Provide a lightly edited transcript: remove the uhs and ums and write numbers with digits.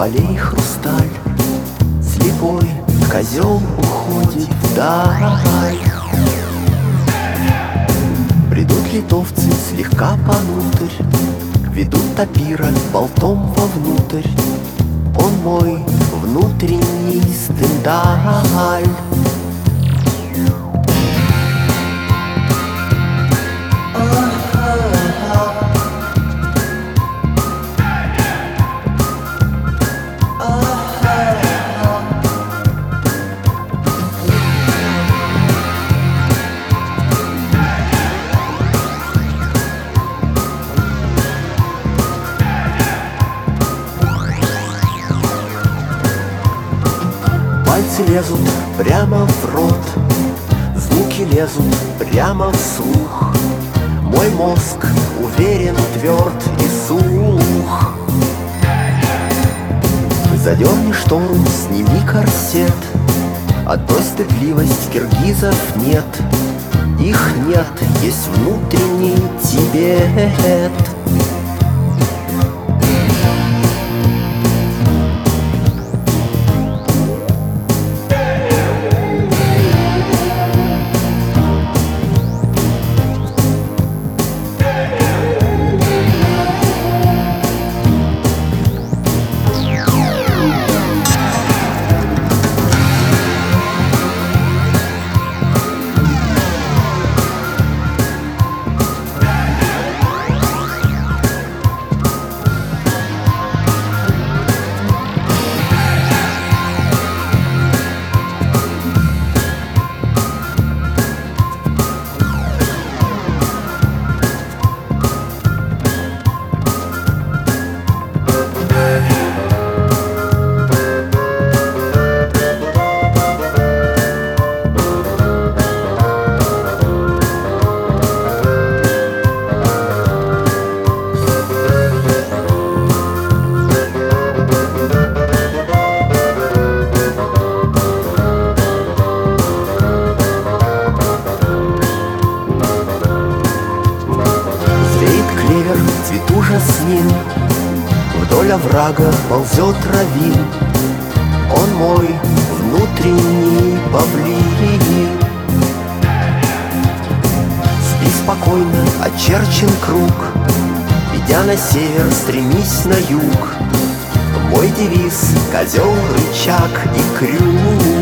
полей хрусталь. Слепой козел уходит вдаль. Придут литовцы слегка понутрь, ведут тапира болтом вовнутрь. Он мой внутренний стендаль. Пальцы лезут прямо в рот, звуки лезут прямо в слух. Мой мозг уверен, тверд и сух. Задерни штору, сними корсет, отбрось стыдливость, киргизов нет. Их нет, есть внутренний Тибет. В цвету жасмин вдоль оврага ползет равин. Он мой внутренний павлин. Спи спокойно, очерчен круг, идя на север, стремись на юг. Мой девиз — козел, рычаг и крюк.